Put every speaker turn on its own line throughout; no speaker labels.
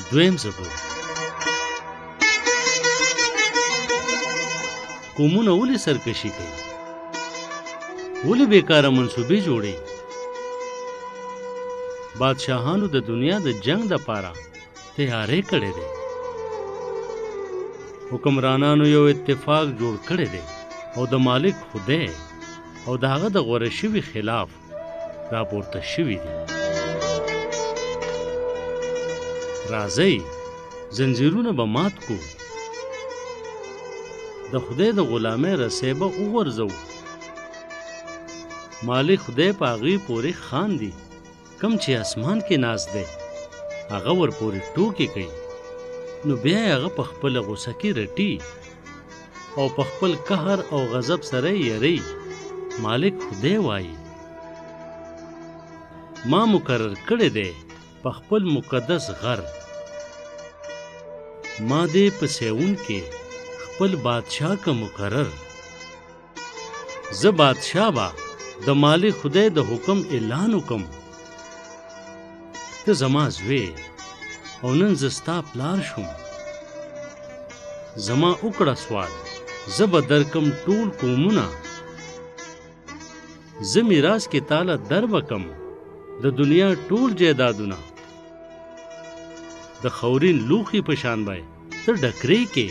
دویم څپرکی. قومونه ولې سرکشي کوي؟ ولې بیکاره منصوبې جوړي؟ بادشاهانو د دنیا د جنگ دپاره تیاری کړی دی. حکمرانانو یو اتفاق جوړ کړی دی او د مالک خدای او د هغه د غوره شوي خلاف راپورته شوي دي. راځئ زنځیرونه به مات کو، د خدای د غلامۍ رسۍ به وغورځو. مالک خدای په هغې پورې خاندي، کم چې اسمان کې ناست دی هغه ورپورې ټوکې کوي، نو بیا یې هغه په خپله غوسه کې رټي او په خپل قهر او غضب سره یې یری. مالک خدای وایي ما مقرر کړی دی په خپل مقدس غر، ما دې په سیون کې خپل بادشاہ که مقرر. زه بادشاہ به د مالک خدای د حکم اعلان وکم. ته زما زوی او نن زه ستا پلار شوم. زما وکړه سوال، زه به درکم ټول قومونه. زه میراث کې تاله در بکم د دنیا ټول جیدادونه. د خورین لوښي په شان به ته ډکرې کې،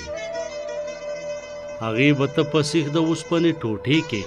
هغې به ته په سیخ د اوسپنې ټوټې کې.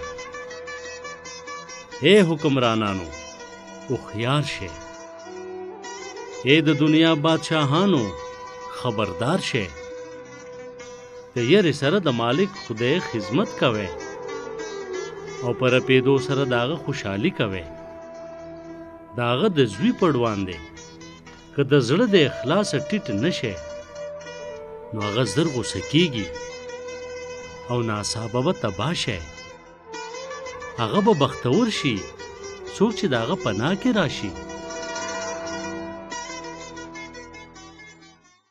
اے حکمرانانو هوښیار شئ، اے د دنیا بادشاهانو خبردار شئ. د یرې سره د مالک خدای خدمت کوئ او په رپېدو سره د هغه خوشحالي کوئ. د هغه د زوی پړوان دی، که د زړه د اخلاصه ټیټ نه شئ نو هغه زر غوسه کېږي او ناڅاپه به تباه شئ. هغه به بختور شي څوک چې د هغه پناه کې راشي.